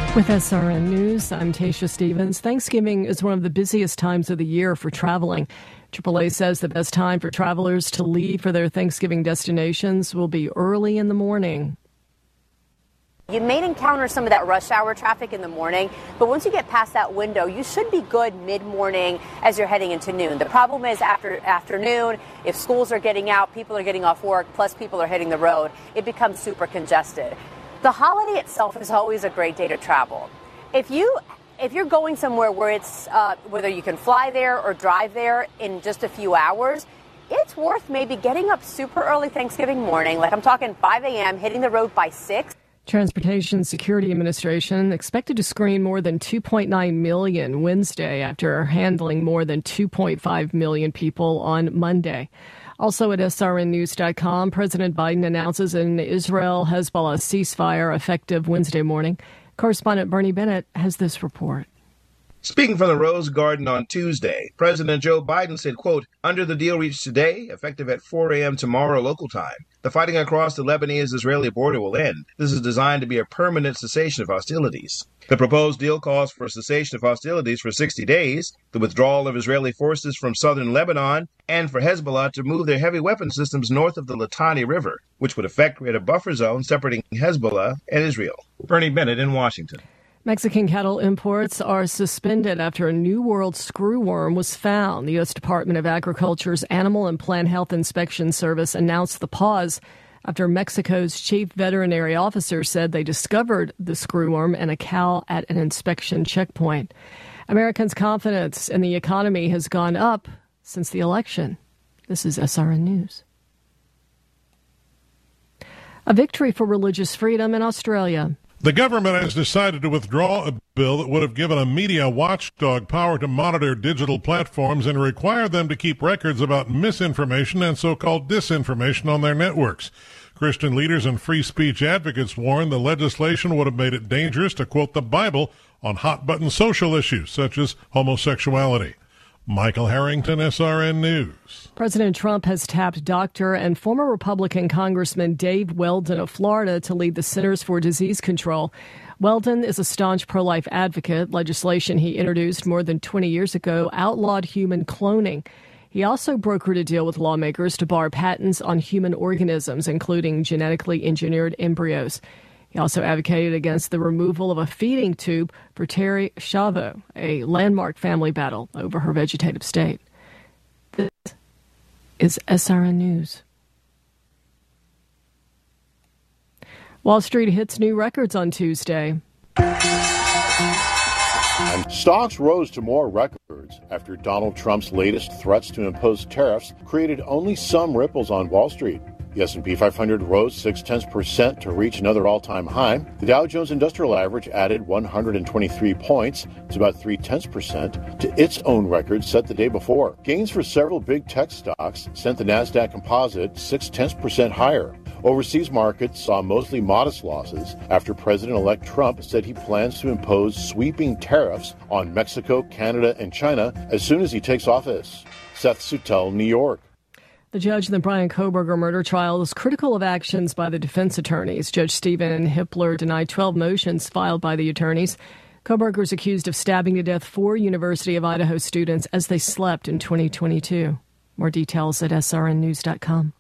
With SRN News, I'm Tasha Stevens. Thanksgiving is one of the busiest times of the year for traveling. AAA says the best time for travelers to leave for their Thanksgiving destinations will be early in the morning. You may encounter some of that rush hour traffic in the morning, but once you get past that window, you should be good mid-morning as you're heading into noon. The problem is after afternoon, if schools are getting out, people are getting off work, plus people are hitting the road, it becomes super congested. The holiday itself is always a great day to travel. If you're going somewhere where it's whether you can fly there or drive there in just a few hours, it's worth maybe getting up super early Thanksgiving morning, like I'm talking 5 a.m., hitting the road by 6. Transportation Security Administration expected to screen more than 2.9 million Wednesday after handling more than 2.5 million people on Monday. Also at srnnews.com, President Biden announces an Israel-Hezbollah ceasefire effective Wednesday morning. Correspondent Bernie Bennett has this report. Speaking from the Rose Garden on Tuesday, President Joe Biden said, quote, under the deal reached today, effective at 4 a.m. tomorrow local time, the fighting across the Lebanese-Israeli border will end. This is designed to be a permanent cessation of hostilities. The proposed deal calls for a cessation of hostilities for 60 days, the withdrawal of Israeli forces from southern Lebanon, and for Hezbollah to move their heavy weapon systems north of the Litani River, which would create a buffer zone separating Hezbollah and Israel. Bernie Bennett in Washington. Mexican cattle imports are suspended after a New World screwworm was found. The U.S. Department of Agriculture's Animal and Plant Health Inspection Service announced the pause after Mexico's chief veterinary officer said they discovered the screwworm in a cow at an inspection checkpoint. Americans' confidence in the economy has gone up since the election. This is SRN News. A victory for religious freedom in Australia. The government has decided to withdraw a bill that would have given a media watchdog power to monitor digital platforms and require them to keep records about misinformation and so-called disinformation on their networks. Christian leaders and free speech advocates warn the legislation would have made it dangerous to quote the Bible on hot-button social issues such as homosexuality. Michael Harrington, SRN News. President Trump has tapped doctor and former Republican Congressman Dave Weldon of Florida to lead the Centers for Disease Control. Weldon is a staunch pro-life advocate. Legislation he introduced more than 20 years ago outlawed human cloning. He also brokered a deal with lawmakers to bar patents on human organisms, including genetically engineered embryos. He also advocated against the removal of a feeding tube for Terri Schiavo, a landmark family battle over her vegetative state. This is SRN News. Wall Street hits new records on Tuesday. And stocks rose to more records after Donald Trump's latest threats to impose tariffs created only some ripples on Wall Street. The S&P 500 rose 0.6% to reach another all-time high. The Dow Jones Industrial Average added 123 points, it's about 0.3%, to its own record set the day before. Gains for several big tech stocks sent the Nasdaq Composite 0.6% higher. Overseas markets saw mostly modest losses after President-elect Trump said he plans to impose sweeping tariffs on Mexico, Canada, and China as soon as he takes office. Seth Sutel, New York. The judge in the Brian Kohberger murder trial is critical of actions by the defense attorneys. Judge Stephen Hippler denied 12 motions filed by the attorneys. Kohberger is accused of stabbing to death 4 University of Idaho students as they slept in 2022. More details at srnnews.com.